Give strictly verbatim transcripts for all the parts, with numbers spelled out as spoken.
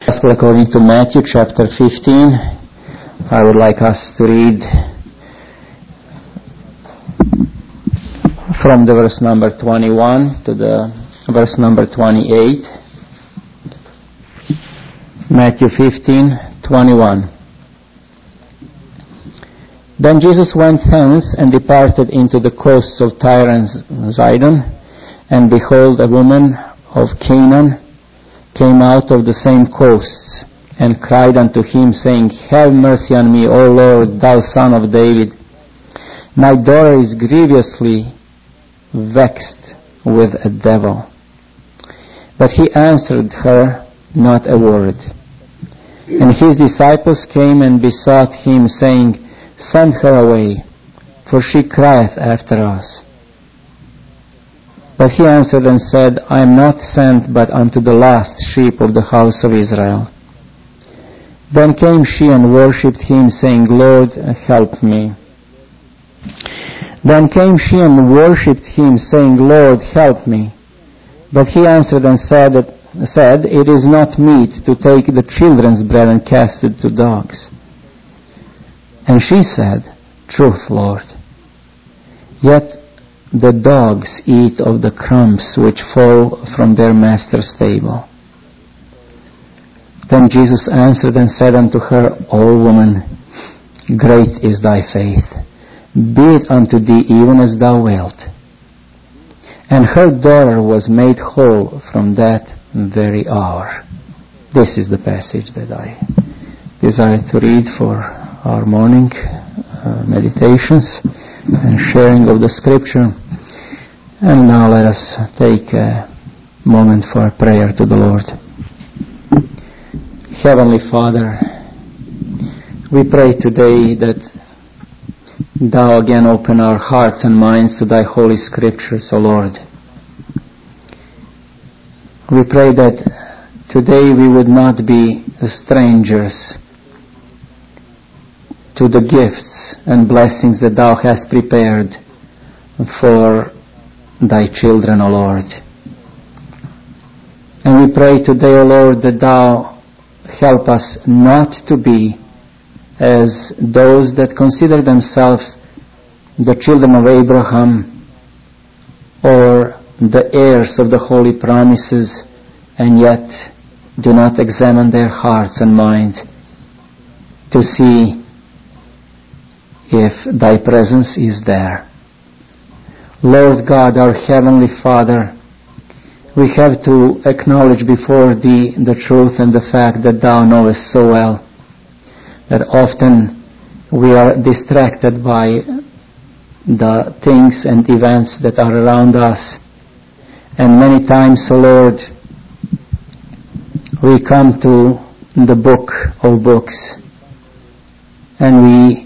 Gospel according to Matthew chapter fifteen. I would like us to read from the verse number twenty-one to the verse number twenty-eight. Matthew fifteen, twenty-one. Then Jesus went thence and departed into the coasts of Tyre and Sidon, and behold, a woman of Canaan came out of the same coasts, and cried unto him, saying, Have mercy on me, O Lord, thou Son of David. My daughter is grievously vexed with a devil. But he answered her not a word. And his disciples came and besought him, saying, Send her away, for she crieth after us. But he answered and said, I am not sent but unto the lost sheep of the house of Israel. Then came she and worshipped him, saying, Lord, help me. Then came she and worshipped him, saying, Lord, help me. But he answered and said, said, It is not meet to take the children's bread and cast it to dogs. And she said, Truth, Lord. Yet the dogs eat of the crumbs which fall from their master's table. Then Jesus answered and said unto her, O woman, great is thy faith. Be it unto thee even as thou wilt. And her daughter was made whole from that very hour. This is the passage that I desire to read for our morning uh, meditations and sharing of the scripture. And now let us take a moment for prayer to the Lord. Heavenly Father, we pray today that Thou again open our hearts and minds to Thy holy scriptures, O Lord. We pray that today we would not be strangers to the gifts and blessings that Thou hast prepared for Thy children, O Lord. And we pray today, O Lord, that Thou help us not to be as those that consider themselves the children of Abraham or the heirs of the holy promises, and yet do not examine their hearts and minds to see if Thy presence is there. Lord God, our Heavenly Father, we have to acknowledge before Thee the truth and the fact that Thou knowest so well that often we are distracted by the things and events that are around us. And many times, O Lord, we come to the book of books and we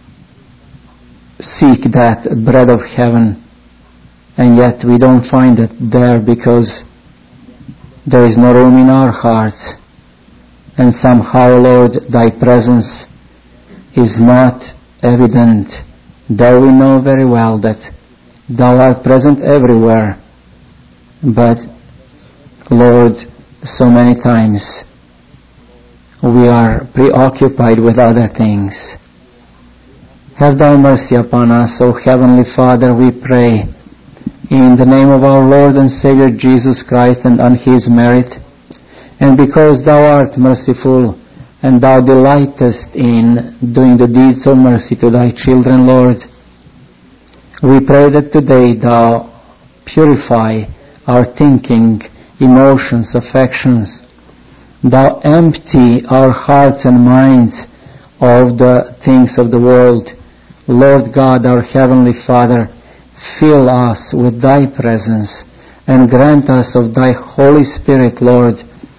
seek that bread of heaven, and yet we don't find it there because there is no room in our hearts. And somehow, Lord, Thy presence is not evident, though we know very well that Thou art present everywhere. But, Lord, so many times we are preoccupied with other things. Have Thou mercy upon us, O Heavenly Father, we pray, in the name of our Lord and Savior Jesus Christ, and on His merit, and because Thou art merciful, and Thou delightest in doing the deeds of mercy to Thy children, Lord, we pray that today Thou purify our thinking, emotions, affections. Thou empty our hearts and minds of the things of the world. Lord God, our Heavenly Father, fill us with Thy presence and grant us of Thy Holy Spirit, Lord,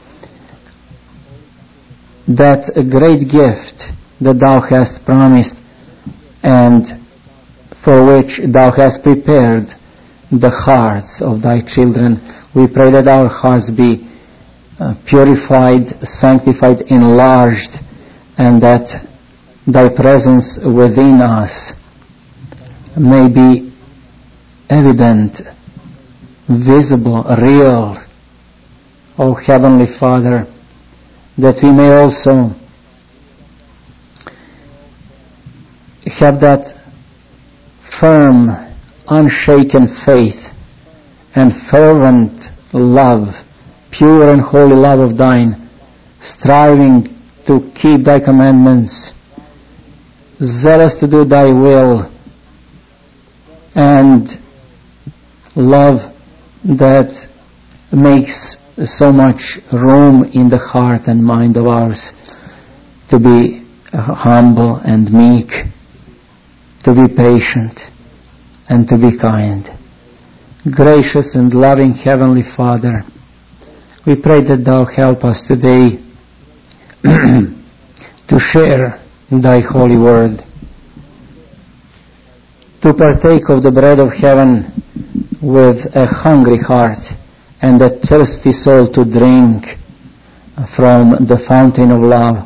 that great gift that Thou hast promised and for which Thou hast prepared the hearts of Thy children. We pray that our hearts be uh, purified, sanctified, enlarged, and that Thy presence within us may be evident, visible, real. O Heavenly Father, that we may also have that firm, unshaken faith and fervent love, pure and holy love of thine, striving to keep thy commandments, zealous to do thy will, and love that makes so much room in the heart and mind of ours to be humble and meek, to be patient, and to be kind. Gracious and loving Heavenly Father, we pray that Thou help us today to share Thy holy word, to partake of the bread of heaven with a hungry heart and a thirsty soul to drink from the fountain of love,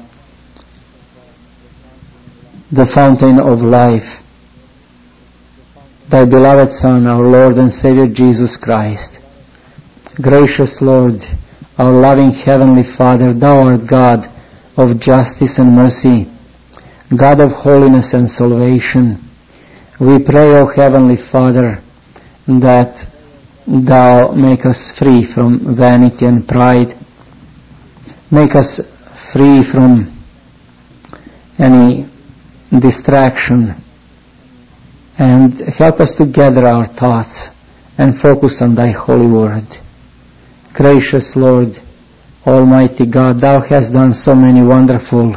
the fountain of life, Thy beloved Son, our Lord and Savior Jesus Christ. Gracious Lord, our loving Heavenly Father, Thou art God of justice and mercy, God of holiness and salvation. We pray, O Heavenly Father, that Thou make us free from vanity and pride. Make us free from any distraction, and help us to gather our thoughts and focus on Thy holy word. Gracious Lord, Almighty God, Thou hast done so many wonderful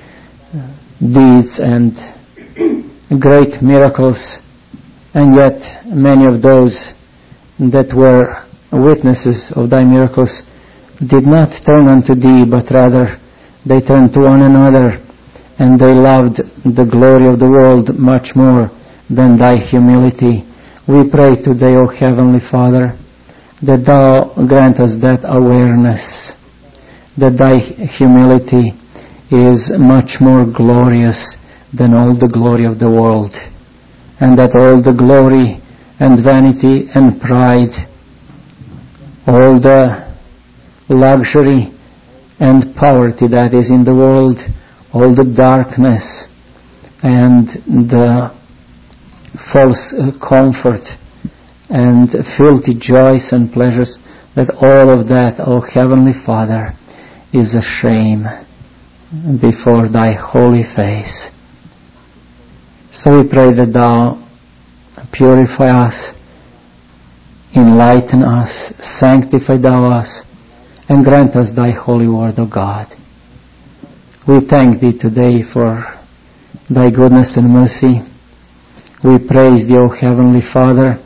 deeds and great miracles, and yet many of those that were witnesses of Thy miracles did not turn unto Thee, but rather they turned to one another, and they loved the glory of the world much more than Thy humility. We pray today, O Heavenly Father, that Thou grant us that awareness, that Thy humility is much more glorious than all the glory of the world, and that all the glory and vanity and pride, all the luxury and poverty that is in the world, all the darkness and the false comfort and filthy joys and pleasures, that all of that, O Heavenly Father, is a shame before Thy holy face. So we pray that Thou purify us, enlighten us, sanctify Thou us, and grant us Thy holy word, O God. We thank Thee today for Thy goodness and mercy. We praise Thee, O Heavenly Father,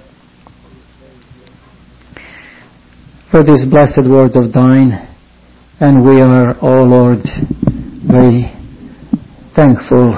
for this blessed word of Thine, and we are, O Lord, very thankful.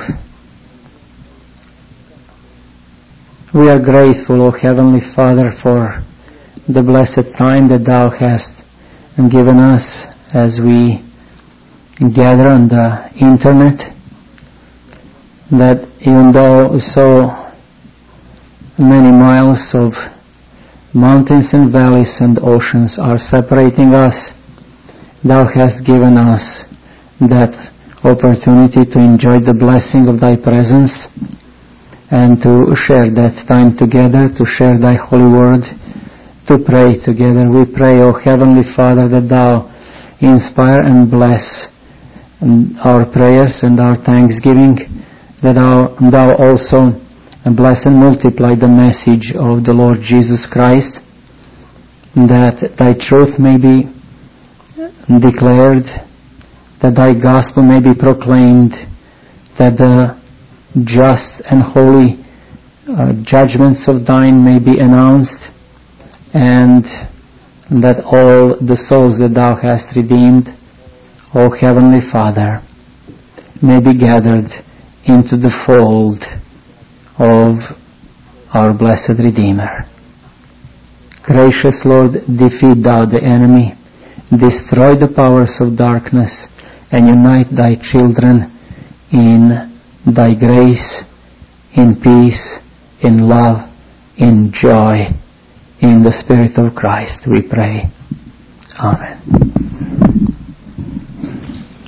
We are grateful, O Heavenly Father, for the blessed time that Thou hast given us as we gather on the internet, that even though so many miles of mountains and valleys and oceans are separating us, Thou hast given us that opportunity to enjoy the blessing of Thy presence and to share that time together, to share Thy holy word, to pray together. We pray, O Heavenly Father, that Thou inspire and bless our prayers and our thanksgiving, that Thou, thou also bless and multiply the message of the Lord Jesus Christ, that Thy truth may be declared, that Thy gospel may be proclaimed, that the just and holy uh, judgments of Thine may be announced, and that all the souls that Thou hast redeemed, O Heavenly Father, may be gathered into the fold of our blessed Redeemer. Gracious Lord, defeat Thou the enemy, destroy the powers of darkness, and unite Thy children in Thy grace, in peace, in love, in joy, in the Spirit of Christ, we pray. Amen.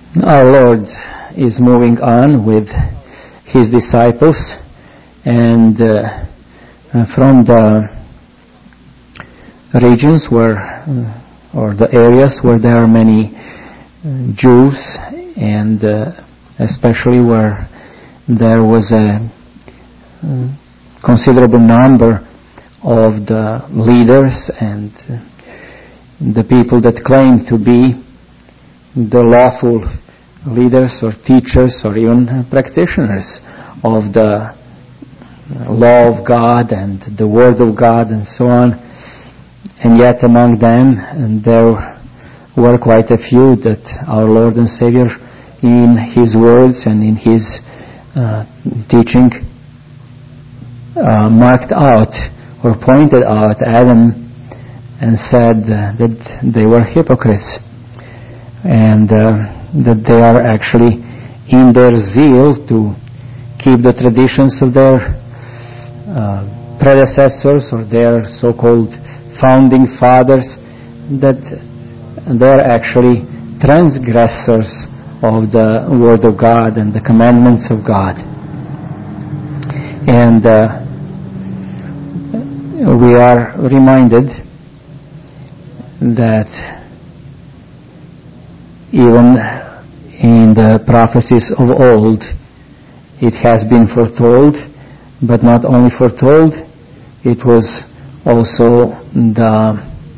Our Lord is moving on with His disciples, and uh, from the regions where, uh, or the areas where there are many uh, Jews, and uh, especially where there was a uh, considerable number of the leaders and uh, the people that claim to be the lawful leaders or teachers or even practitioners of the law of God and the Word of God and so on. And yet among them and there were quite a few that our Lord and Savior in His words and in His uh, teaching uh, marked out or pointed out Adam and said uh, that they were hypocrites, and uh, that they are actually in their zeal to keep the traditions of their uh, predecessors or their so-called founding fathers, that they're actually transgressors of the Word of God and the commandments of God. And uh, we are reminded that even in the prophecies of old, it has been foretold, but not only foretold, it was also the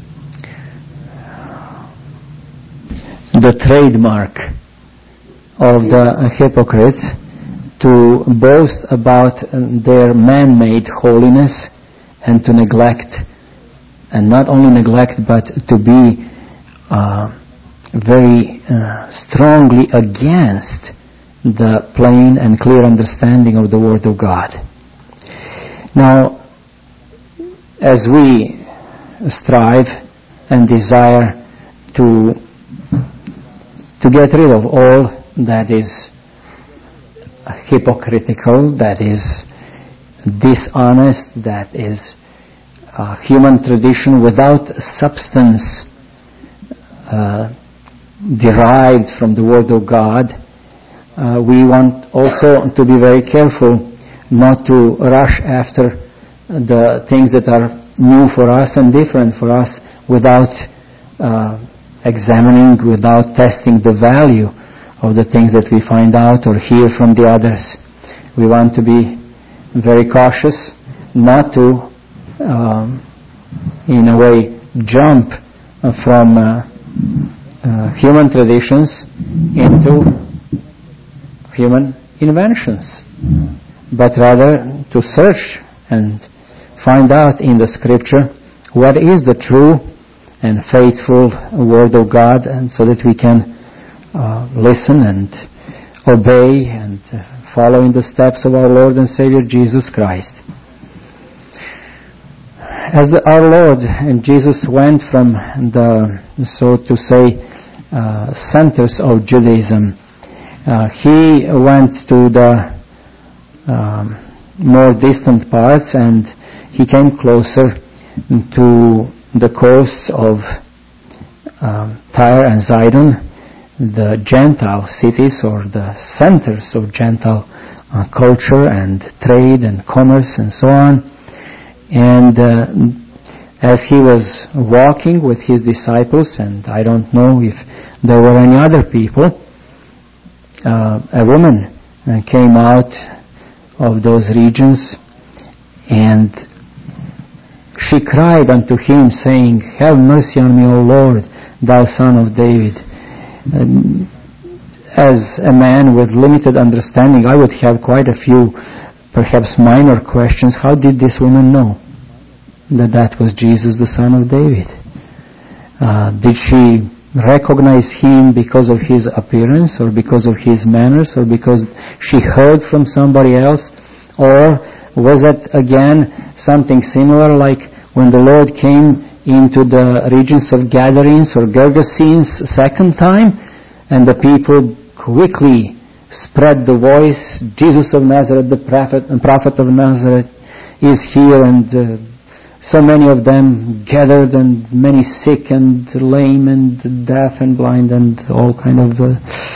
the trademark of the hypocrites to boast about their man-made holiness and to neglect, and not only neglect, but to be uh, very uh, strongly against the plain and clear understanding of the Word of God. Now, as we strive and desire to to get rid of all that is hypocritical, that is dishonest, that is uh, human tradition without substance uh, derived from the Word of God, uh, we want also to be very careful not to rush after the things that are new for us and different for us without uh, examining, without testing the value of the things that we find out or hear from the others. We want to be very cautious not to, um, in a way, jump from uh, uh, human traditions into human inventions, but rather to search and find out in the Scripture what is the true and faithful Word of God, and so that we can uh, listen and obey and uh, follow in the steps of our Lord and Savior Jesus Christ. As the, our Lord and Jesus went from the, so to say, uh, centers of Judaism, uh, He went to the um, more distant parts, and He came closer to the coasts of um, Tyre and Sidon, the Gentile cities or the centers of Gentile uh, culture and trade and commerce and so on. And uh, as He was walking with His disciples, and I don't know if there were any other people, uh, a woman uh, came out of those regions, and she cried unto Him, saying, "Have mercy on me, O Lord, thou Son of David." And as a man with limited understanding, I would have quite a few, perhaps minor questions. How did this woman know that that was Jesus, the Son of David? Uh, did she recognize Him because of His appearance, or because of His manners, or because she heard from somebody else? Or was it again something similar, like when the Lord came into the regions of Gadarenes or Gergesenes second time, and the people quickly spread the voice, Jesus of Nazareth, the prophet, and prophet of Nazareth, is here, and uh, so many of them gathered, and many sick and lame and deaf and blind and all kind of uh,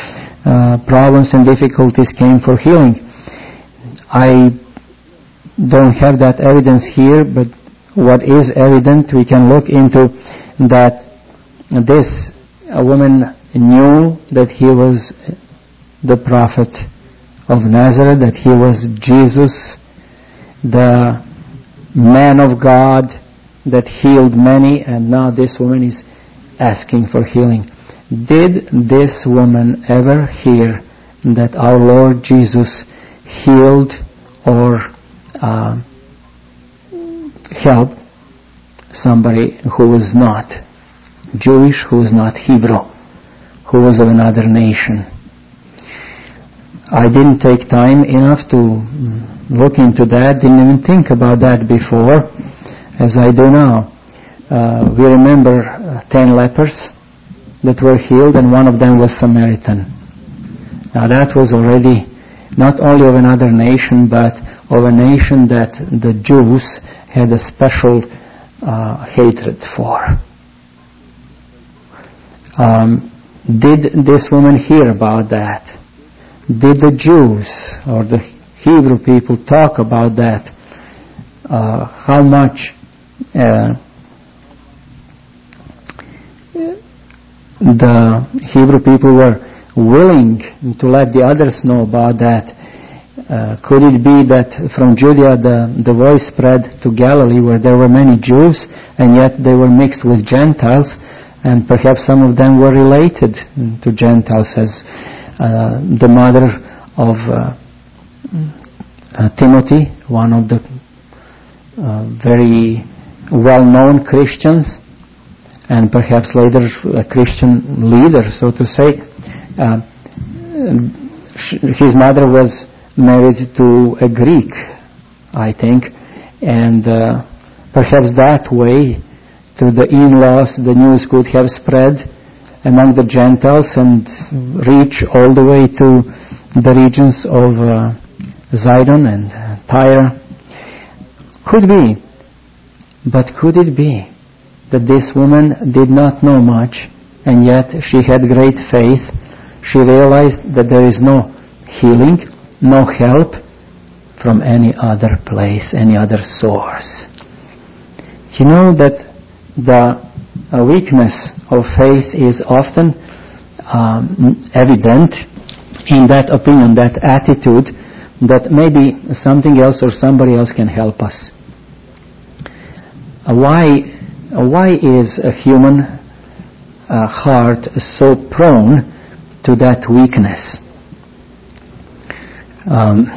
uh, problems and difficulties came for healing. I don't have that evidence here, but what is evident, we can look into that this a woman knew that he was the prophet of Nazareth, that he was Jesus, the man of God that healed many, and now this woman is asking for healing. Did this woman ever hear that our Lord Jesus healed or uh, helped somebody who was not Jewish, who was not Hebrew, who was of another nation? I didn't take time enough to look into that, didn't even think about that before, as I do now. Uh, we remember uh, ten lepers that were healed, and one of them was Samaritan. Now that was already not only of another nation, but of a nation that the Jews had a special uh, hatred for. Um, did this woman hear about that? Did the Jews or the Hebrew people talk about that? Uh, how much uh, the Hebrew people were willing to let the others know about that? Uh, could it be that from Judea the, the voice spread to Galilee, where there were many Jews, and yet they were mixed with Gentiles, and perhaps some of them were related to Gentiles, as uh, the mother of uh, uh, Timothy, one of the uh, very well-known Christians, and perhaps later a Christian leader, so to say. Uh, his mother was married to a Greek, I think, and uh, perhaps that way, through the in-laws, the news could have spread among the Gentiles and reach all the way to the regions of uh, Zidon and Tyre. Could be, but could it be that this woman did not know much, and yet she had great faith? She realized that there is no healing, no help from any other place, any other source. You know that the weakness of faith is often um, evident in that opinion, that attitude, that maybe something else or somebody else can help us. Uh, why, uh, why is a human uh, heart so prone to that weakness? Um,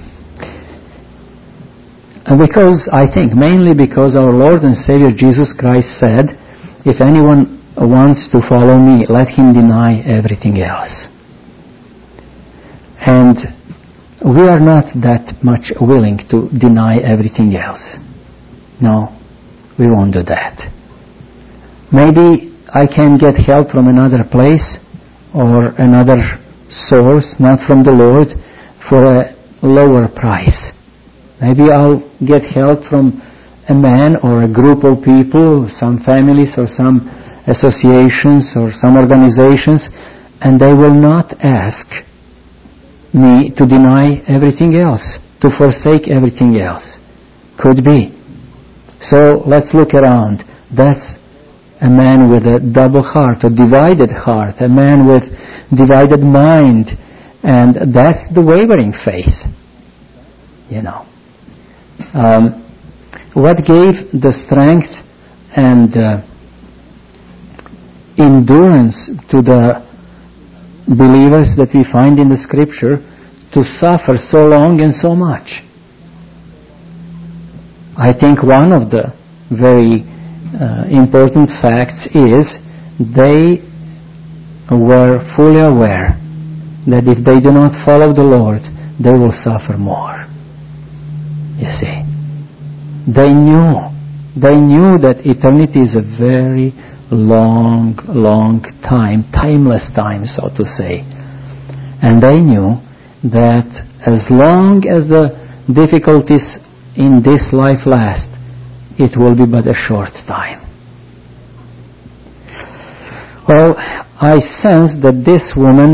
because I think mainly because our Lord and Savior Jesus Christ said, if anyone wants to follow me, let him deny everything else. And we are not that much willing to deny everything else. No, we won't do that. Maybe I can get help from another place or another source, not from the Lord, for a lower price. Maybe I'll get help from a man or a group of people, some families or some associations or some organizations, and they will not ask me to deny everything else, to forsake everything else. Could be. So let's look around. That's a man with a double heart, a divided heart, a man with divided mind, and that's the wavering faith. You know. Um, what gave the strength and uh, endurance to the believers that we find in the Scripture to suffer so long and so much? I think one of the very uh, important facts is they were fully aware that if they do not follow the Lord, they will suffer more. You see, they knew, they knew that eternity is a very long, long time, timeless time, so to say. And they knew that as long as the difficulties in this life last, it will be but a short time. Well, I sense that this woman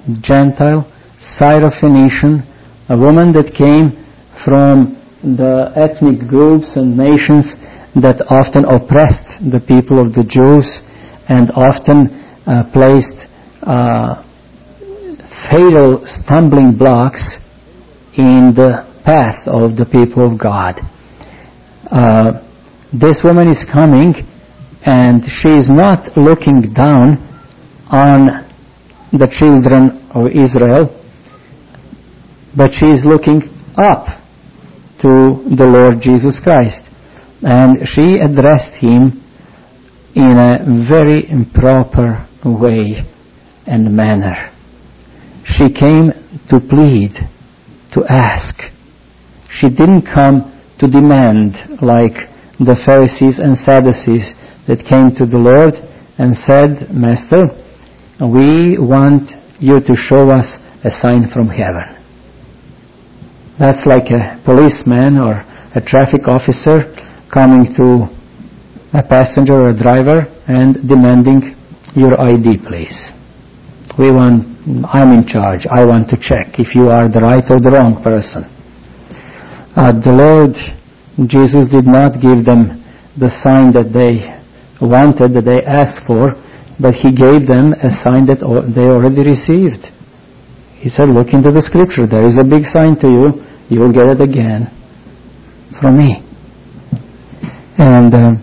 Gentile, Syrophoenician, a woman that came from the ethnic groups and nations that often oppressed the people of the Jews and often uh, placed uh, fatal stumbling blocks in the path of the people of God. Uh, this woman is coming, and she is not looking down on the children of Israel, but she is looking up to the Lord Jesus Christ. And she addressed him in a very improper way and manner. She came to plead, to ask. She didn't come to demand like the Pharisees and Sadducees that came to the Lord and said, Master, we want you to show us a sign from heaven. That's like a policeman or a traffic officer coming to a passenger or a driver and demanding your I D, please. We want, I'm in charge. I want to check if you are the right or the wrong person. Uh, the Lord Jesus did not give them the sign that they wanted, that they asked for, but he gave them a sign that they already received. He said, look into the scripture. There is a big sign to you. You will get it again from me. And uh,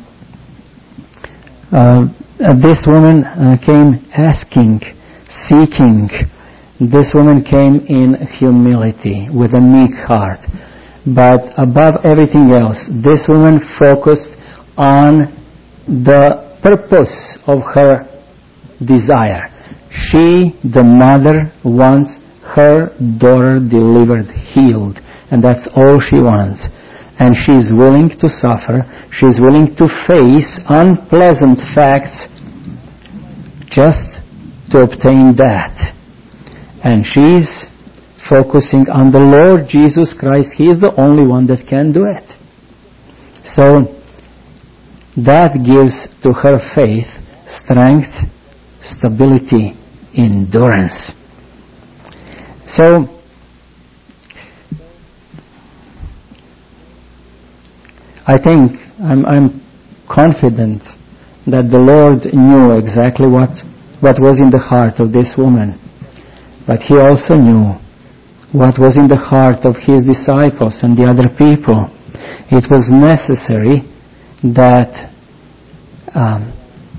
uh, this woman uh, came asking, seeking. This woman came in humility, with a meek heart. But above everything else, this woman focused on the purpose of her desire. She, the mother, wants her daughter delivered, healed. And that's all she wants. And she's willing to suffer. She's willing to face unpleasant facts just to obtain that. And she's focusing on the Lord Jesus Christ. He is the only one that can do it. So that gives to her faith strength, stability, endurance. So I think, I'm, I'm confident that the Lord knew exactly what, what was in the heart of this woman. But He also knew what was in the heart of His disciples and the other people. It was necessary that um,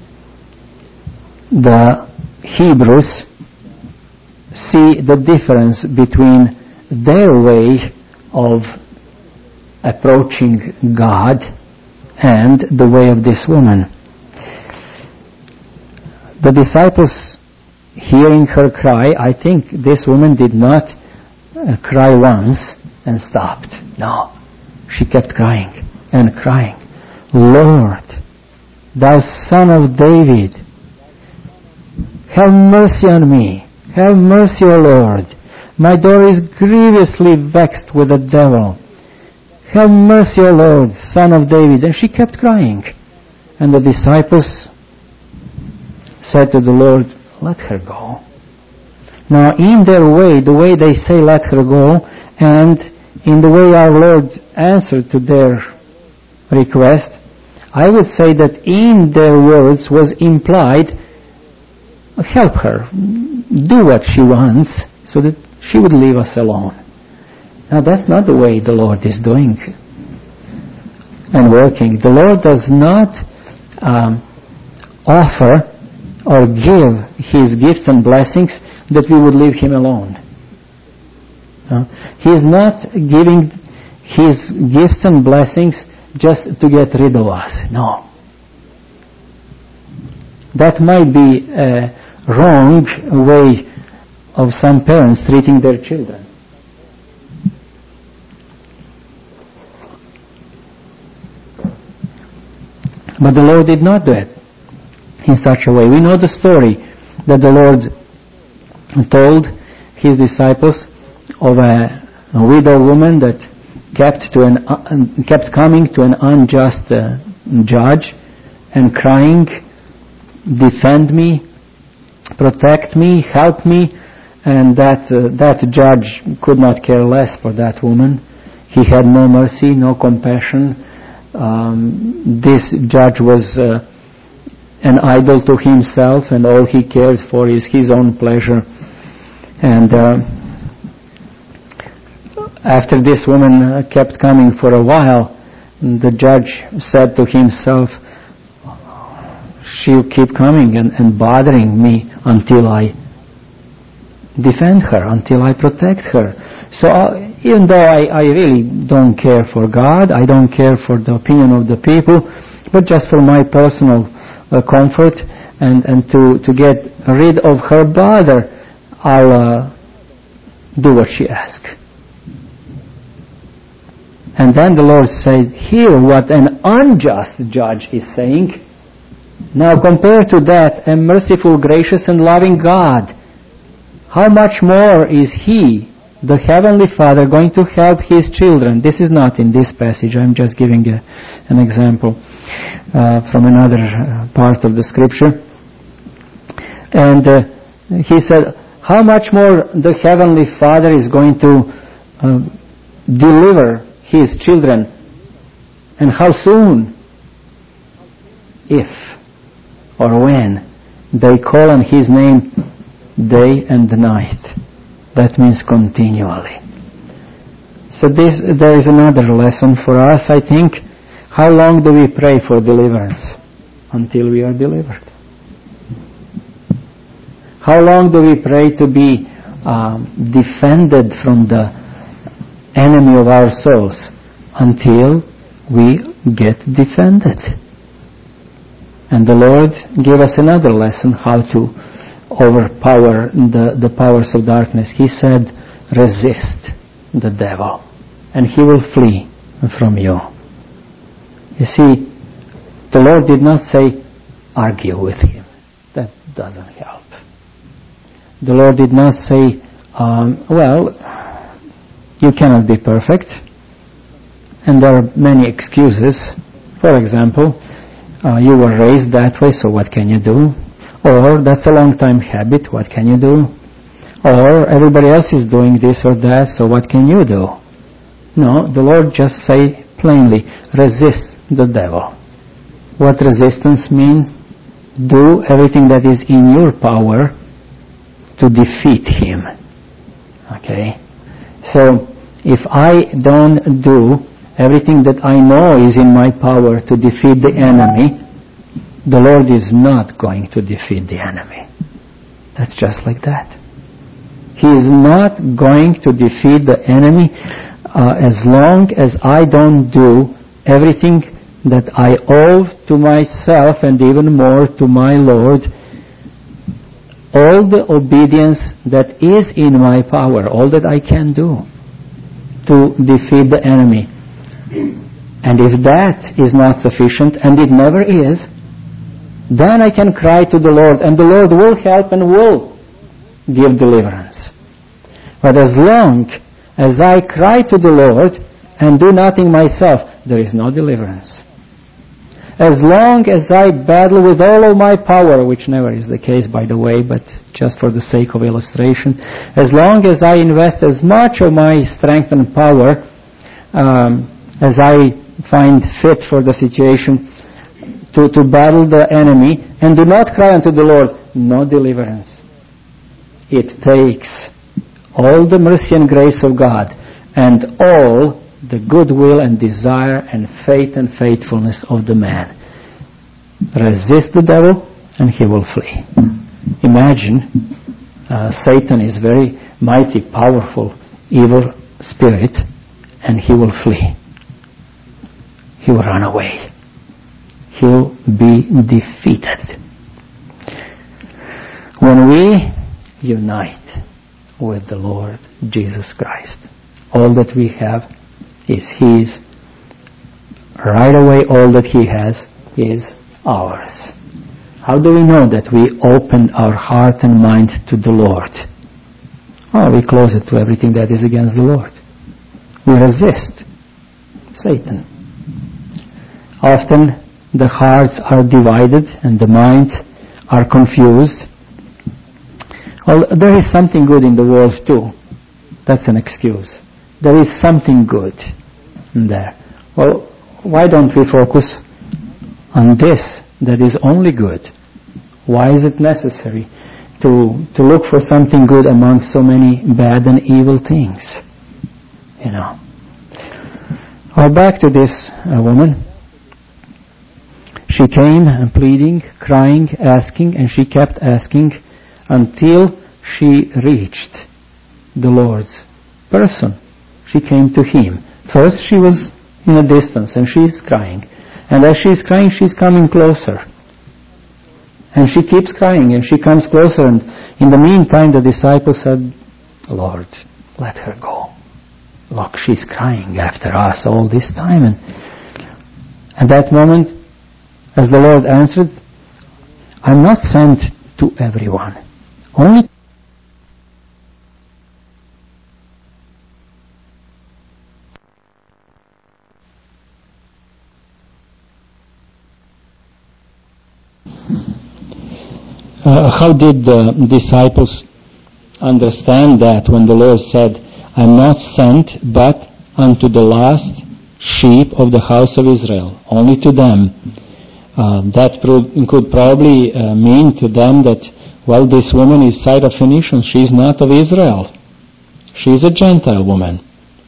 the Hebrews see the difference between their way of approaching God and the way of this woman. The disciples, hearing her cry, I think this woman did not uh, cry once and stopped. No, she kept crying and crying. Lord, thou Son of David, have mercy on me. Have mercy, O Lord. My daughter is grievously vexed with the devil. Have mercy, O Lord, Son of David. And she kept crying. And the disciples said to the Lord, let her go. Now, in their way, the way they say let her go, and in the way our Lord answered to their request, I would say that in their words was implied, help her, do what she wants, so that she would leave us alone. Now, that's not the way the Lord is doing and working. The Lord does not um, offer or give His gifts and blessings that we would leave Him alone. Uh, he is not giving His gifts and blessings just to get rid of us. No. That might be a wrong way of some parents treating their children. But the Lord did not do it in such a way. We know the story that the Lord told His disciples of a, a widow woman that kept to an uh, kept coming to an unjust uh, judge and crying, defend me, protect me, help me. And that, uh, that judge could not care less for that woman. He had no mercy, no compassion. Um, this judge was uh, an idol to himself, and all he cared for is his own pleasure. And uh, after this woman uh, kept coming for a while, the judge said to himself, she'll keep coming and, and bothering me until I defend her, until I protect her. So uh, even though I, I really don't care for God, I don't care for the opinion of the people, but just for my personal uh, comfort and, and to, to get rid of her bother, I'll uh, do what she asks. And then the Lord said, hear what an unjust judge is saying. Now compare to that a merciful, gracious, and loving God. How much more is He, the Heavenly Father, going to help His children? This is not in this passage. I'm just giving a, an example uh, from another uh, part of the Scripture. And uh, He said, how much more the Heavenly Father is going to uh, deliver His children, and how soon, if or when they call on His name day and night. That means continually. So this, there is another lesson for us, I think. How long do we pray for deliverance? Until we are delivered. How long do we pray to be um, defended from the enemy of our souls? Until we get defended. And the Lord gave us another lesson how to overpower the, the powers of darkness. He said, resist the devil, and he will flee from you. You see, the Lord did not say, argue with him. That doesn't help. The Lord did not say, um, well, you cannot be perfect. And there are many excuses. For example, uh, you were raised that way, so what can you do? Or, that's a long time habit, what can you do? Or, everybody else is doing this or that, so what can you do? No, the Lord just say plainly, resist the devil. What resistance means? Do everything that is in your power to defeat him. Okay? So, if I don't do everything that I know is in my power to defeat the enemy, the Lord is not going to defeat the enemy. That's just like that. He is not going to defeat the enemy uh, as long as I don't do everything that I owe to myself and even more to my Lord. All the obedience that is in my power, all that I can do to defeat the enemy. And if that is not sufficient, and it never is, then I can cry to the Lord, and the Lord will help and will give deliverance. But as long as I cry to the Lord and do nothing myself, there is no deliverance. As long as I battle with all of my power, which never is the case, by the way, but just for the sake of illustration, as long as I invest as much of my strength and power um, as I find fit for the situation, To, to battle the enemy, and do not cry unto the Lord, no deliverance. It takes all the mercy and grace of God and all the goodwill and desire and faith and faithfulness of the man. Resist the devil and he will flee. Imagine uh, Satan is very mighty, powerful, evil spirit, and he will flee. He will run away. He'll be defeated. When we unite with the Lord Jesus Christ, all that we have is His. Right away, all that He has is ours. How do we know that we opened our heart and mind to the Lord? Oh, we close it to everything that is against the Lord. We resist Satan. Often, the hearts are divided and the minds are confused. Well, there is something good in the world too. That's an excuse. There is something good in there. Well, why don't we focus on this that is only good? Why is it necessary to to look for something good among so many bad and evil things? You know. Well, back to this uh, woman. She came and pleading, crying, asking, and she kept asking until she reached the Lord's person. She came to Him. First she was in a distance and she's crying. And as she's crying, she's coming closer. And she keeps crying and she comes closer. And in the meantime, the disciples said, Lord, let her go. Look, she's crying after us all this time. And at that moment, as the Lord answered, I'm not sent to everyone. Only Uh, how did the disciples understand that when the Lord said, I'm not sent but unto the last sheep of the house of Israel, only to them? Uh, that pro- could probably uh, mean to them that, well, this woman is Syrophoenician. She's not of Israel. She's a Gentile woman.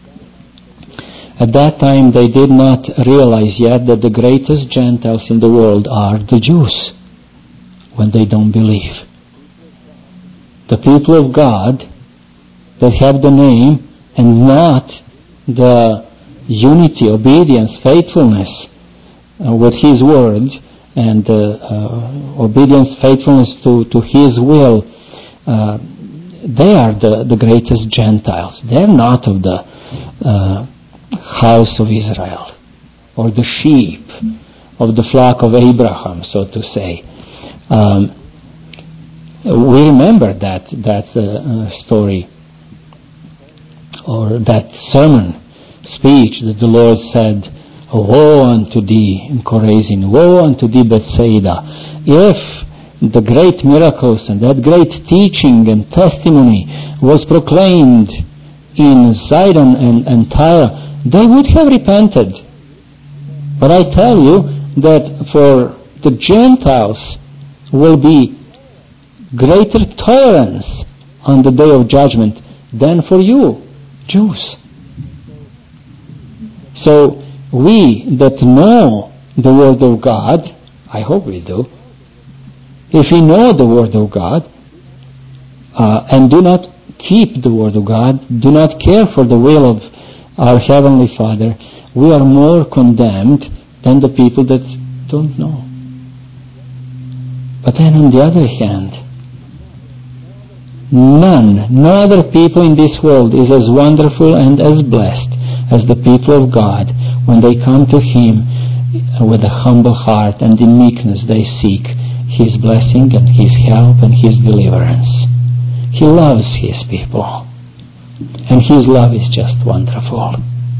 At that time, they did not realize yet that the greatest Gentiles in the world are the Jews. When they don't believe. The people of God that have the name and not the unity, obedience, faithfulness uh, with His word and uh, uh, obedience, faithfulness to, to His will, uh, they are the, the greatest Gentiles. They're not of the uh, house of Israel or the sheep of the flock of Abraham, so to say. Um, we remember that that uh, uh, story or that sermon speech that the Lord said, Woe unto thee, Chorazin, woe unto thee, Bethsaida, if the great miracles and that great teaching and testimony was proclaimed in Sidon and, and Tyre, they would have repented. But I tell you that for the Gentiles will be greater tolerance on the day of judgment than for you, Jews. So we that know the Word of God, I hope we do, if we know the Word of God uh, and do not keep the Word of God, do not care for the will of our Heavenly Father, we are more condemned than the people that don't know. But then on the other hand, none, no other people in this world is as wonderful and as blessed as the people of God when they come to Him with a humble heart and in meekness they seek His blessing and His help and His deliverance. He loves His people. And His love is just wonderful.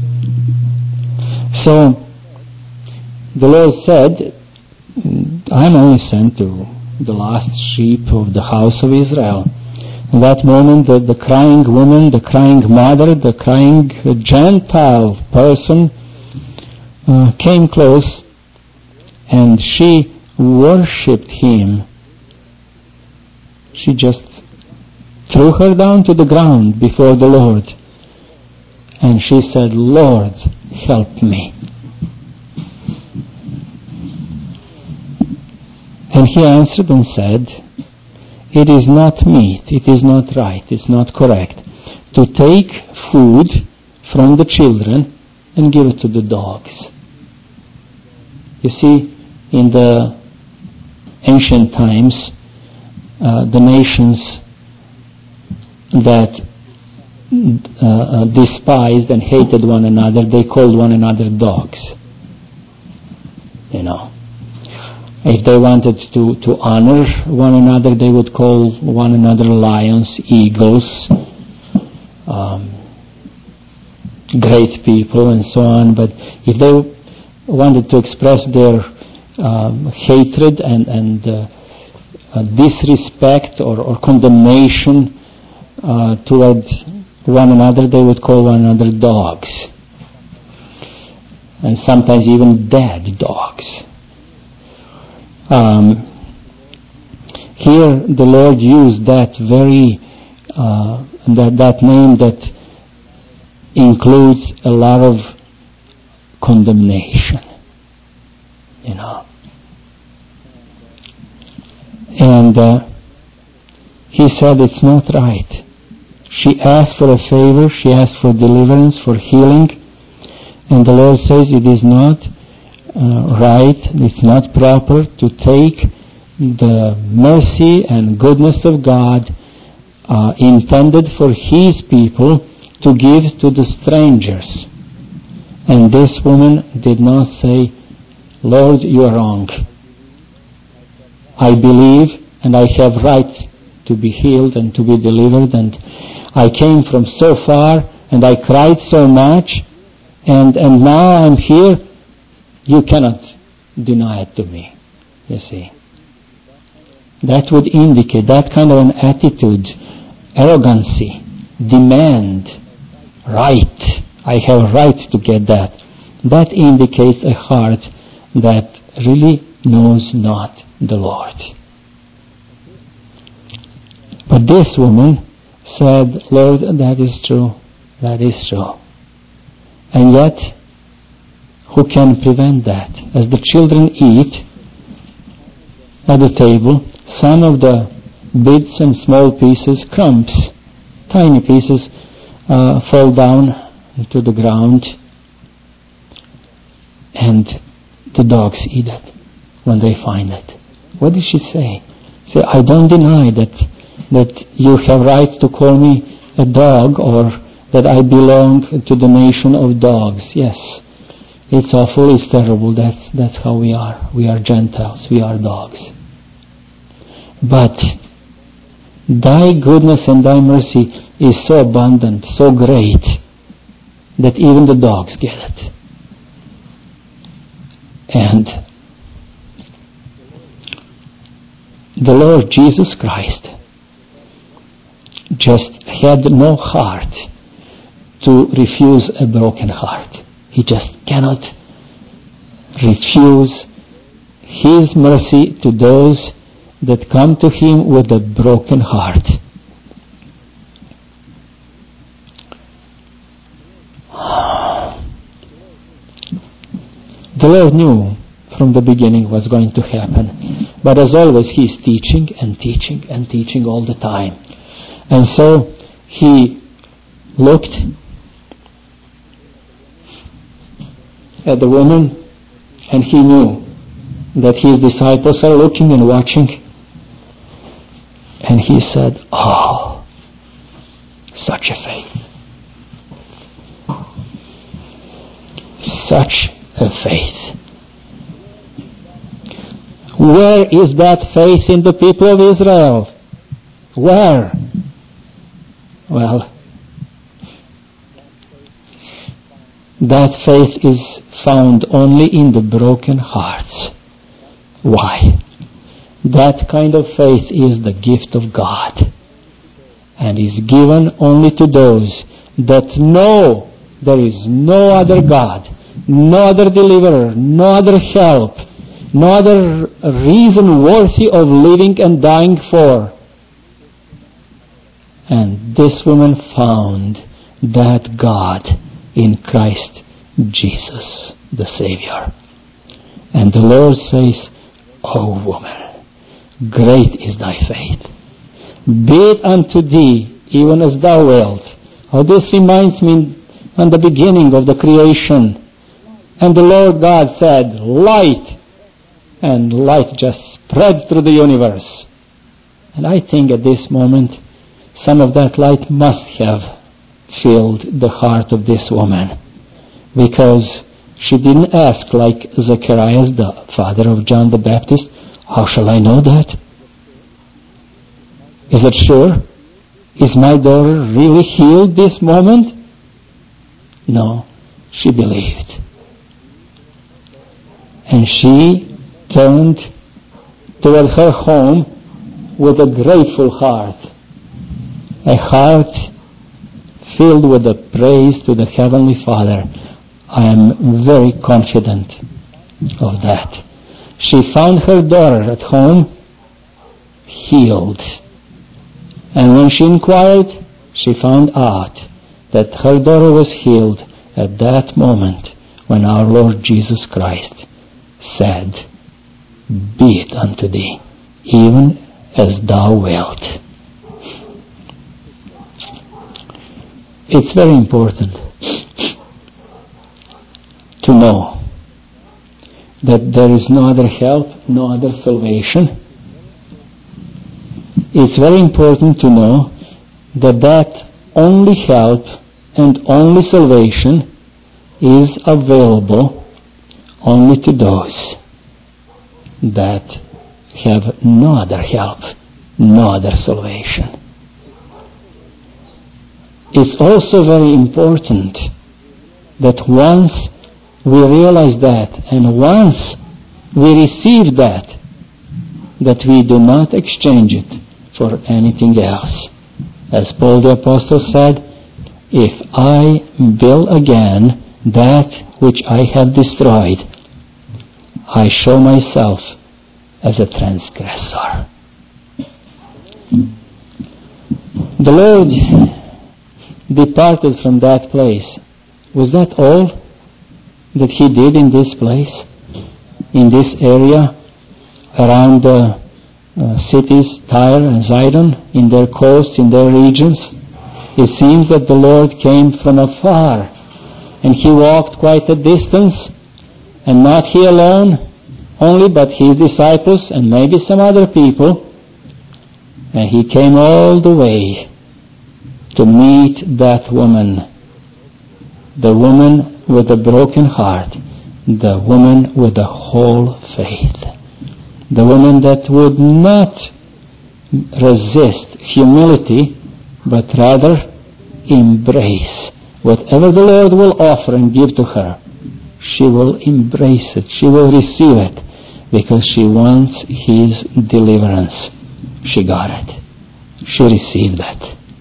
So, the Lord said, I'm only sent to the last sheep of the house of Israel. In that moment, the, the crying woman, the crying mother, the crying Gentile person uh, came close and she worshipped Him. She just threw her down to the ground before the Lord and she said, Lord, help me. And He answered and said, it is not meet, it is not right, it's not correct to take food from the children and give it to the dogs. You see, in the ancient times, uh, the nations that uh, uh, despised and hated one another, they called one another dogs. You know. If they wanted to, to honor one another, they would call one another lions, eagles, um, great people, and so on. But if they wanted to express their um, hatred and, and uh, uh, disrespect or, or condemnation uh, toward one another, they would call one another dogs. And sometimes even dead dogs. Um, here the Lord used that very, uh, that, that name that includes a lot of condemnation, you know. And uh, he said it's not right. She asked for a favor, she asked for deliverance, for healing, and the Lord says it is not uh, right, it's not proper to take the mercy and goodness of God uh, intended for His people to give to the strangers. And this woman did not say, Lord, you are wrong. I believe and I have right to be healed and to be delivered, and I came from so far and I cried so much, and, and now I'm here. You cannot deny it to me. You see. That would indicate that kind of an attitude, arrogancy, demand, right. I have a right to get that. That indicates a heart that really knows not the Lord. But this woman said, Lord, that is true. That is true. And yet, who can prevent that? As the children eat at the table, some of the bits and small pieces, crumbs, tiny pieces, uh, fall down to the ground, and the dogs eat it when they find it. What did she say? Say, I don't deny that that you have right to call me a dog, or that I belong to the nation of dogs. Yes, it's awful, it's terrible. That's that's how we are. We are Gentiles. We are dogs. But thy goodness and thy mercy is so abundant, so great, that even the dogs get it. And the Lord Jesus Christ just had no heart to refuse a broken heart. He just cannot refuse His mercy to those that come to Him with a broken heart. The Lord knew from the beginning what's going to happen. But as always, He is teaching and teaching and teaching all the time. And so He looked at the woman, and He knew that His disciples are looking and watching. And He said, oh, such a faith. Such a faith. Where is that faith in the people of Israel? Where? Well, that faith is found only in the broken hearts. Why? That kind of faith is the gift of God, and is given only to those that know there is no other God, no other deliverer, no other help, no other reason worthy of living and dying for. And this woman found that God in Christ Jesus, the Savior. And the Lord says, O woman, great is thy faith. Be it unto thee, even as thou wilt. Oh, this reminds me on the beginning of the creation. And the Lord God said, light. And light just spread through the universe. And I think at this moment, some of that light must have filled the heart of this woman. Because she didn't ask like Zacharias, the father of John the Baptist, how shall I know that? Is it sure? Is my daughter really healed this moment? No, she believed. And she turned toward her home with a grateful heart, a heart filled with the praise to the Heavenly Father. I am very confident of that. She found her daughter at home healed. And when she inquired, she found out that her daughter was healed at that moment when our Lord Jesus Christ said, "Be it unto thee, even as thou wilt." It's very important to know that there is no other help, no other salvation. It's very important to know that that only help and only salvation is available only to those that have no other help, no other salvation. It's also very important that once we realize that, and once we receive that, that we do not exchange it for anything else. As Paul the Apostle said, "If I build again that which I have destroyed, I show myself as a transgressor." The Lord departed from that place. Was that all that He did in this place, in this area, around the uh, cities, Tyre and Zidon, in their coasts, in their regions? It seems that the Lord came from afar, and He walked quite a distance, and not He alone only, but His disciples and maybe some other people, and He came all the way to meet that woman, the woman with a broken heart, the woman with a whole faith, the woman that would not resist humility, but rather embrace whatever the Lord will offer and give to her. She will embrace it, she will receive it, because she wants His deliverance. She got it. She received that.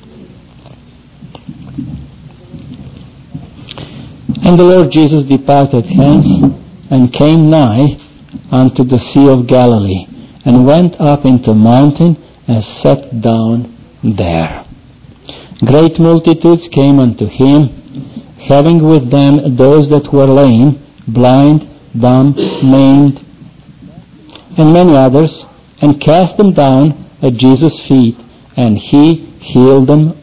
And the Lord Jesus departed hence, and came nigh unto the Sea of Galilee, and went up into a mountain, and sat down there. Great multitudes came unto Him, having with them those that were lame, blind, dumb, maimed, and many others, and cast them down at Jesus' feet, and He healed them,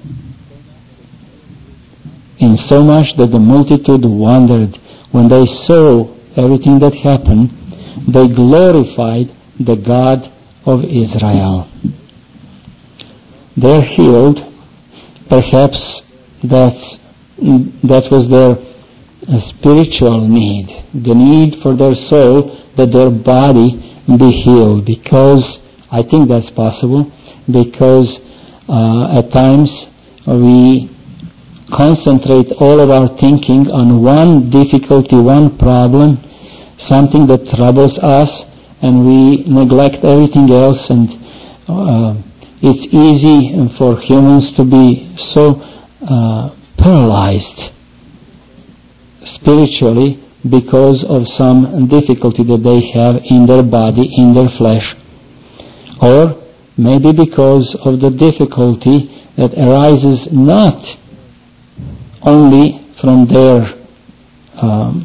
insomuch that the multitude wondered. When they saw everything that happened, they glorified the God of Israel. They're healed. Perhaps that's, that was their uh, spiritual need, the need for their soul, that their body be healed. Because, I think that's possible, because uh, at times we concentrate all of our thinking on one difficulty, one problem, something that troubles us, and we neglect everything else, and uh, it's easy for humans to be so uh, paralyzed spiritually because of some difficulty that they have in their body, in their flesh, or maybe because of the difficulty that arises not only from their um,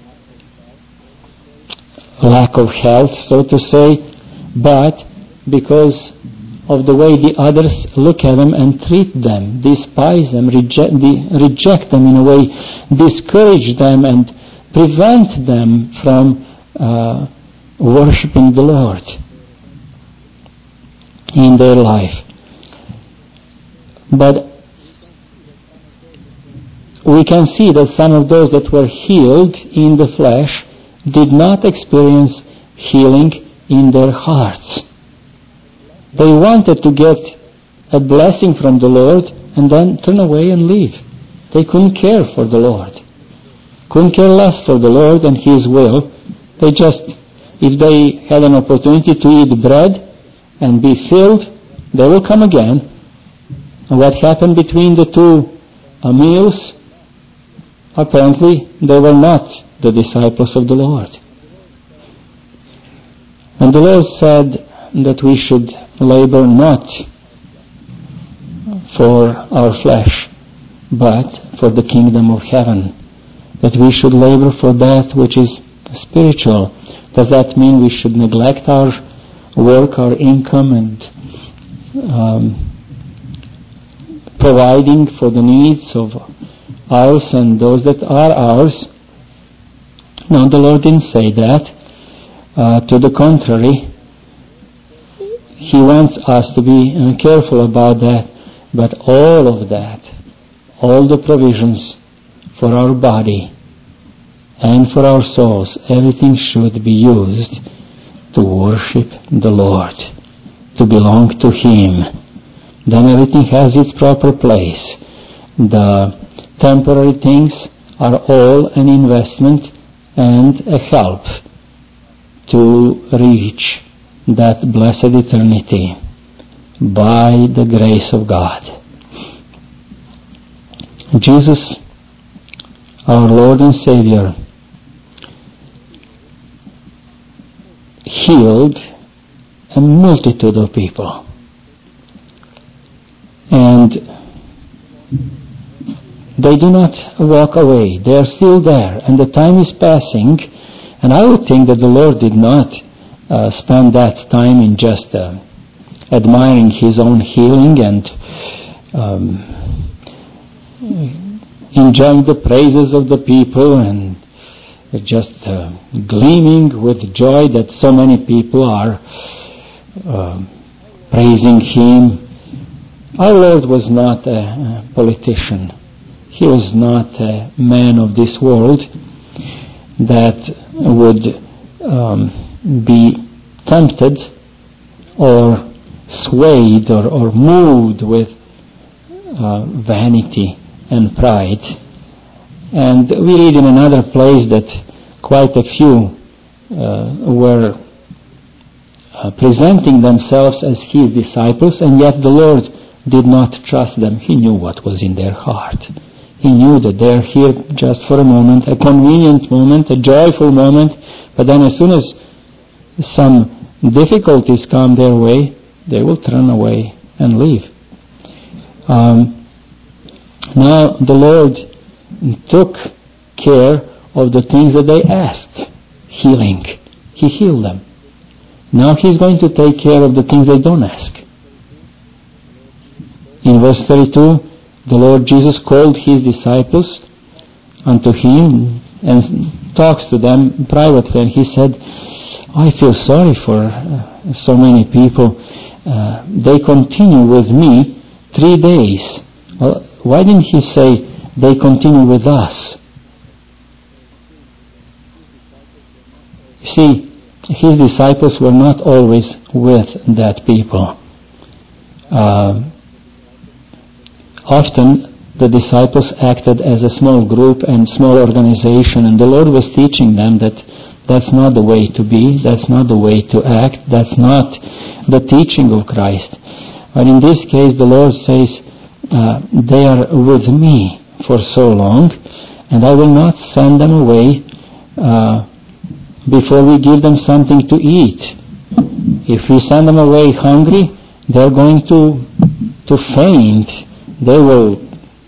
lack of health, so to say, but because of the way the others look at them and treat them, despise them, reject, reject them in a way, discourage them and prevent them from uh, worshiping the Lord in their life. But we can see that some of those that were healed in the flesh did not experience healing in their hearts. They wanted to get a blessing from the Lord and then turn away and leave. They couldn't care for the Lord. Couldn't care less for the Lord and His will. They just, if they had an opportunity to eat bread and be filled, they will come again. And what happened between the two uh, meals? Apparently, they were not the disciples of the Lord. And the Lord said that we should labor not for our flesh, but for the kingdom of heaven. That we should labor for that which is spiritual. Does that mean we should neglect our work, our income, and um, providing for the needs of ours and those that are ours? No, the Lord didn't say that. Uh, to the contrary, He wants us to be uh, careful about that. But all of that, all the provisions for our body and for our souls, everything should be used to worship the Lord, to belong to Him. Then everything has its proper place. The temporary things are all an investment and a help to reach that blessed eternity by the grace of God. Jesus, our Lord and Savior, healed a multitude of people. And they do not walk away. They are still there. And the time is passing. And I would think that the Lord did not uh, spend that time in just uh, admiring His own healing and um, enjoying the praises of the people and just uh, gleaming with joy that so many people are uh, praising Him. Our Lord was not a politician. He was not a man of this world that would um, be tempted or swayed or, or moved with uh, vanity and pride. And we read in another place that quite a few uh, were uh, presenting themselves as His disciples, and yet the Lord did not trust them. He knew what was in their heart. He knew that they're here just for a moment, a convenient moment, a joyful moment, but then as soon as some difficulties come their way, they will turn away and leave. Um, now the Lord took care of the things that they asked. Healing. He healed them. Now He's going to take care of the things they don't ask. In verse thirty-two, the Lord Jesus called His disciples unto Him and talks to them privately, and He said, I feel sorry for uh, so many people. Uh, they continue with me three days. Well, why didn't He say, they continue with us? You see, His disciples were not always with that people. Uh, Often the disciples acted as a small group and small organization, and the Lord was teaching them that that's not the way to be, that's not the way to act, that's not the teaching of Christ. But in this case the Lord says, uh, they are with me for so long, and I will not send them away uh, before we give them something to eat. If we send them away hungry, they're going to, to faint. They will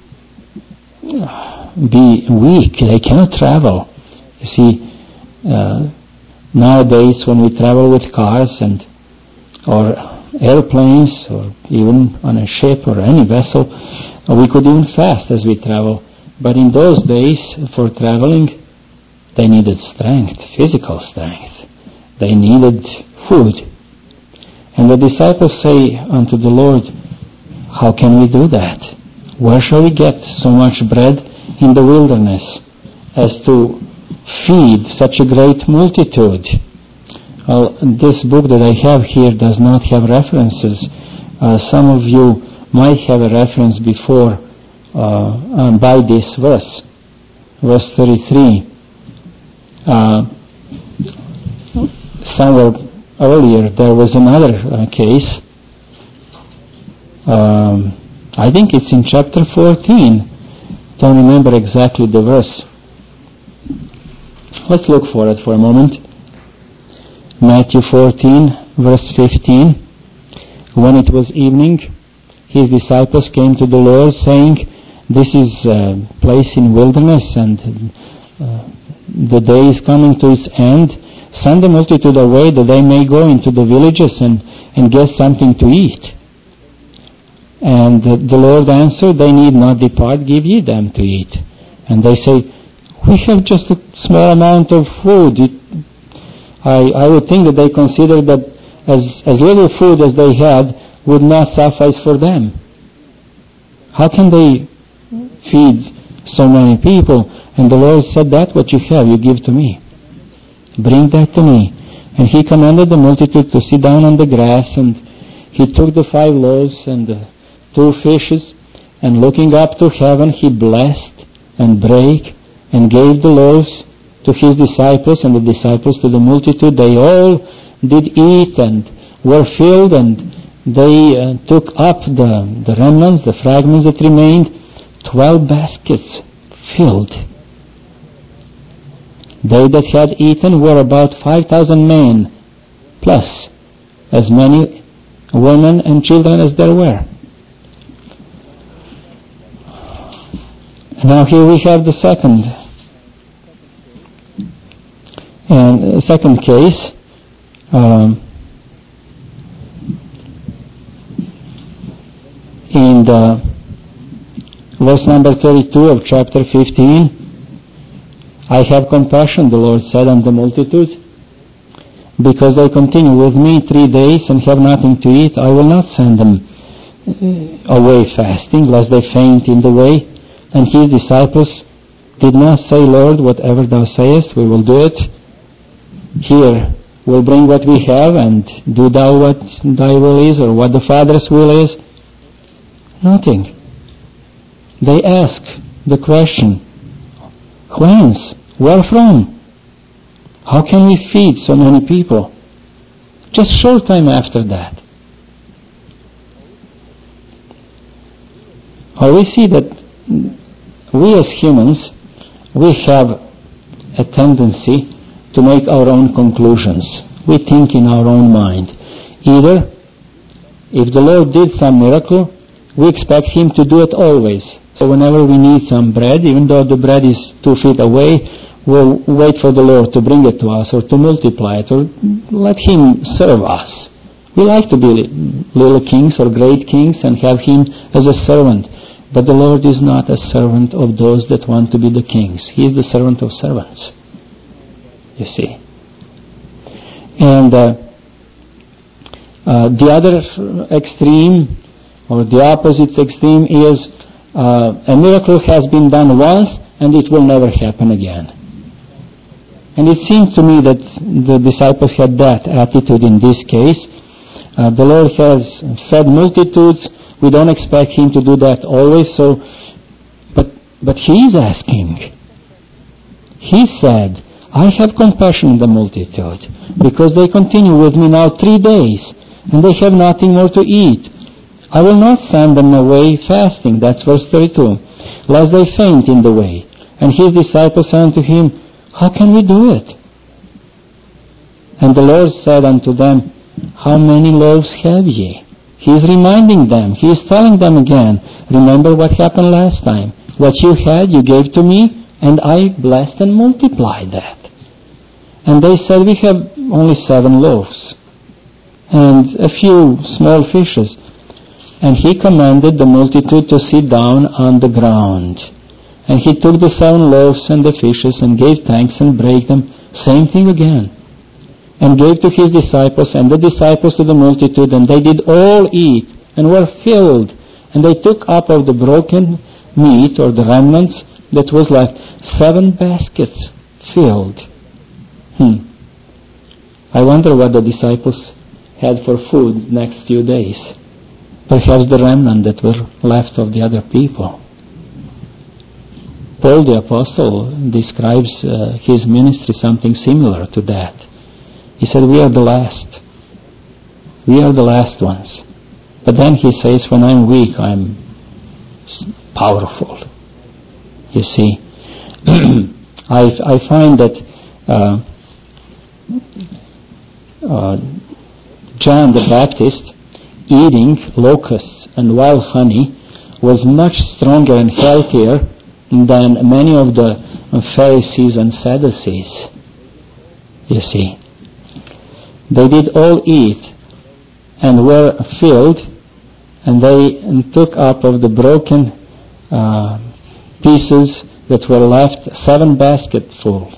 be weak. They cannot travel. You see, uh, nowadays when we travel with cars and or airplanes or even on a ship or any vessel, we could even fast as we travel. But in those days, for traveling, they needed strength, physical strength. They needed food. And the disciples say unto the Lord, how can we do that? Where shall we get so much bread in the wilderness as to feed such a great multitude? Well, this book that I have here does not have references. Uh, some of you might have a reference before uh, um, by this verse, verse thirty-three. Uh, somewhere earlier there was another uh, case Um, I think it's in chapter fourteen. Don't remember exactly the verse. Let's look for it for a moment. Matthew fourteen, verse fifteen. When it was evening, his disciples came to the Lord, saying, "This is a place in wilderness, and uh, the day is coming to its end. Send the multitude away that they may go into the villages and, and get something to eat." And uh, the Lord answered, "They need not depart, give ye them to eat." And they say, "We have just a small amount of food." It, I, I would think that they considered that as, as little food as they had would not suffice for them. How can they feed so many people? And the Lord said, "That what you have, you give to me. Bring that to me." And he commanded the multitude to sit down on the grass, and he took the five loaves and the two fishes, and looking up to heaven, he blessed and brake and gave the loaves to his disciples, and the disciples to the multitude. They all did eat and were filled, and they uh, took up the, the remnants, the fragments that remained, twelve baskets filled. They that had eaten were about five thousand men, plus as many women and children as there were. Now here we have the second and second case. Um, in the verse number thirty-two of chapter fifteen, "I have compassion," the Lord said, "on the multitude, because they continue with me three days and have nothing to eat. I will not send them away fasting, lest they faint in the way." And his disciples did not say, "Lord, whatever thou sayest, we will do it. Here, we'll bring what we have, and do thou what thy will is, or what the Father's will is." Nothing. They ask the question, whence? Where from? How can we feed so many people? Just short time after that. Or we see that we as humans, we have a tendency to make our own conclusions. We think in our own mind. Either, if the Lord did some miracle, we expect Him to do it always. So whenever we need some bread, even though the bread is two feet away, we'll wait for the Lord to bring it to us, or to multiply it, or let Him serve us. We like to be little kings or great kings and have Him as a servant. But the Lord is not a servant of those that want to be the kings. He is the servant of servants. You see. And uh, uh, the other extreme, or the opposite extreme, is uh, a miracle has been done once and it will never happen again. And it seemed to me that the disciples had that attitude in this case. Uh, the Lord has fed multitudes. We don't expect Him to do that always. So, but but He is asking. He said, "I have compassion on the multitude, because they continue with me now three days, and they have nothing more to eat. I will not send them away fasting." That's verse thirty-two. "Lest they faint in the way." And His disciples said unto Him, "How can we do it?" And the Lord said unto them, "How many loaves have ye?" He is reminding them. He is telling them again, remember what happened last time. What you had, you gave to me, and I blessed and multiplied that. And they said, "We have only seven loaves and a few small fishes." And He commanded the multitude to sit down on the ground. And He took the seven loaves and the fishes and gave thanks and brake them. Same thing again. And gave to His disciples, and the disciples to the multitude, and they did all eat, and were filled. And they took up of the broken meat, or the remnants that was left, seven baskets filled. Hmm. I wonder what the disciples had for food next few days. Perhaps the remnant that were left of the other people. Paul the Apostle describes uh, his ministry something similar to that. He said, "We are the last. We are the last ones. But then he says, when I'm weak, I'm powerful. You see, I, I find that uh, uh, John the Baptist eating locusts and wild honey was much stronger and healthier than many of the Pharisees and Sadducees. You see, they did all eat and were filled, and they took up of the broken uh, pieces that were left seven basketfuls.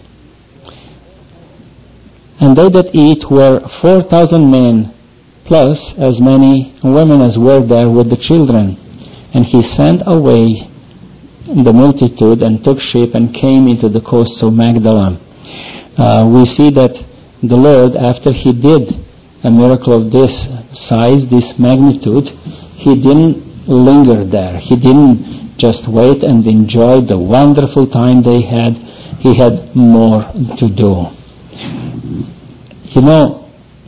And they that eat were four thousand men, plus as many women as were there with the children. And he sent away the multitude and took ship and came into the coasts of Magdala. Uh, we see that the Lord, after he did a miracle of this size, this magnitude, he didn't linger there. He didn't just wait and enjoy the wonderful time they had. He had more to do. You know,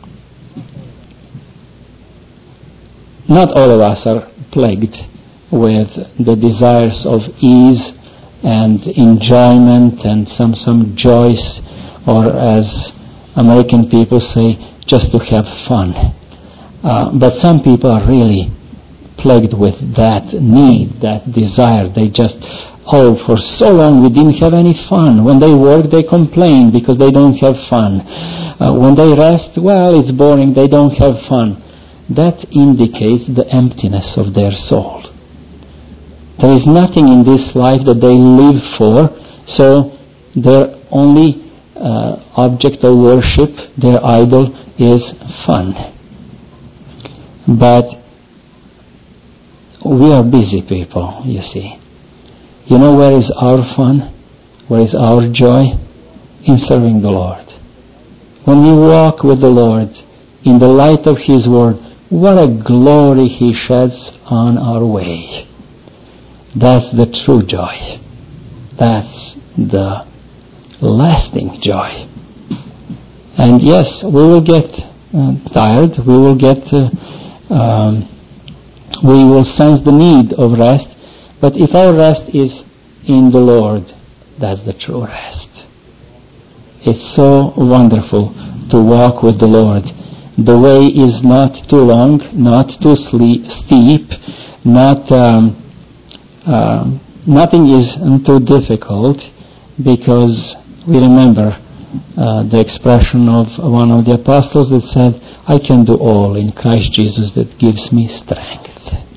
not all of us are plagued with the desires of ease and enjoyment and some, some joys, or as American people say, just to have fun. Uh, but some people are really plagued with that need, that desire. They just, oh, for so long we didn't have any fun. When they work, they complain because they don't have fun. Uh, when they rest, well, it's boring, they don't have fun. That indicates the emptiness of their soul. There is nothing in this life that they live for, so their only uh, object of worship, their idol, is fun. But we are busy people, you see. You know where is our fun? Where is our joy? In serving the Lord. When we walk with the Lord in the light of His Word, what a glory He sheds on our way. That's the true joy. That's the lasting joy. And yes, we will get uh, tired. We will get, uh, um, we will sense the need of rest. But if our rest is in the Lord, that's the true rest. It's so wonderful to walk with the Lord. The way is not too long, not too steep, not um, uh, nothing is too difficult, because we remember uh, the expression of one of the apostles that said, I can do all in Christ Jesus that gives me strength.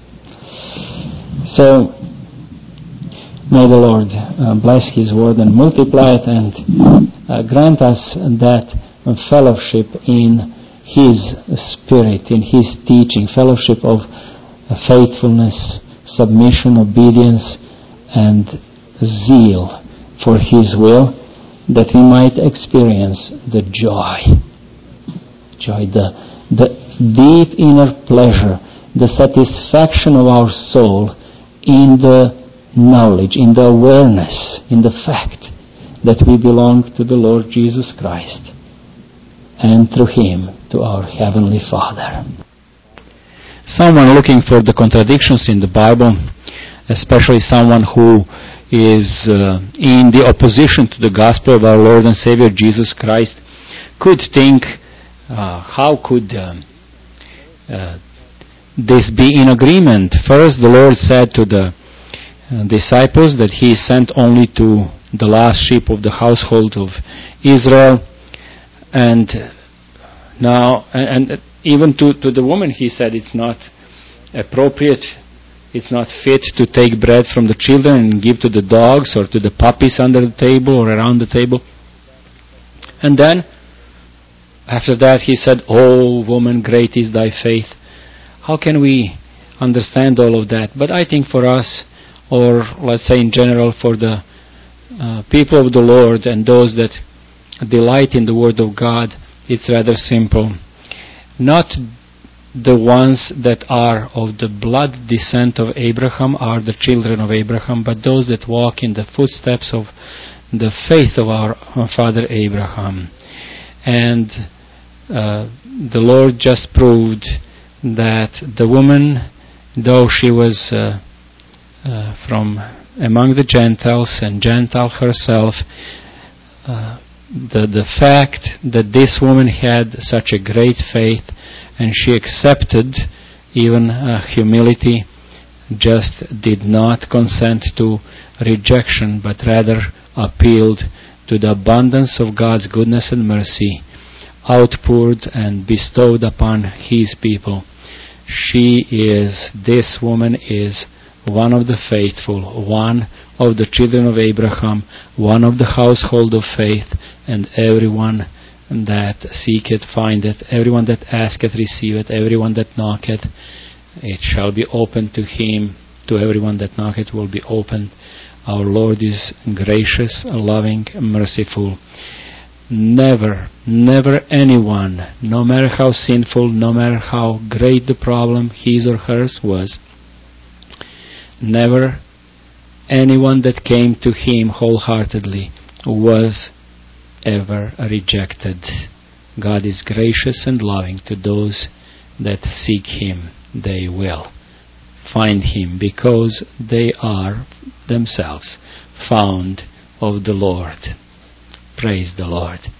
So, may the Lord uh, bless His word and multiply it, and uh, grant us that uh, fellowship in His Spirit, in His teaching, fellowship of uh, faithfulness, submission, obedience, and zeal for His will, that we might experience the joy, joy, the, the deep inner pleasure, the satisfaction of our soul in the knowledge, in the awareness, in the fact that we belong to the Lord Jesus Christ, and through Him to our Heavenly Father. Someone looking for the contradictions in the Bible, especially someone who is uh, in the opposition to the gospel of our Lord and Savior Jesus Christ, could think, uh, how could uh, uh, this be in agreement? First, the Lord said to the uh, disciples that He sent only to the last sheep of the household of Israel, and now, and, and even to, to the woman He said it's not appropriate, it's not fit to take bread from the children and give to the dogs or to the puppies under the table or around the table. And then, after that He said, "Oh woman, great is thy faith." How can we understand all of that? But I think for us, or let's say in general for the uh, people of the Lord and those that delight in the Word of God, it's rather simple. Not the ones that are of the blood descent of Abraham are the children of Abraham, but those that walk in the footsteps of the faith of our, our father Abraham. And uh, the Lord just proved that the woman, though she was uh, uh, from among the Gentiles and Gentile herself, uh, the, the fact that this woman had such a great faith and she accepted even uh, humility, just did not consent to rejection, but rather appealed to the abundance of God's goodness and mercy outpoured and bestowed upon His people. She is, this woman is one of the faithful, one of the children of Abraham, one of the household of faith, and everyone that seeketh findeth, everyone that asketh receiveth, everyone that knocketh, it shall be opened to him. To everyone that knocketh will be opened. Our Lord is gracious, loving, merciful. Never, never anyone, no matter how sinful, no matter how great the problem his or hers was, never anyone that came to Him wholeheartedly was ever rejected. God is gracious and loving to those that seek Him. They will find Him because they are themselves found of the Lord. Praise the Lord.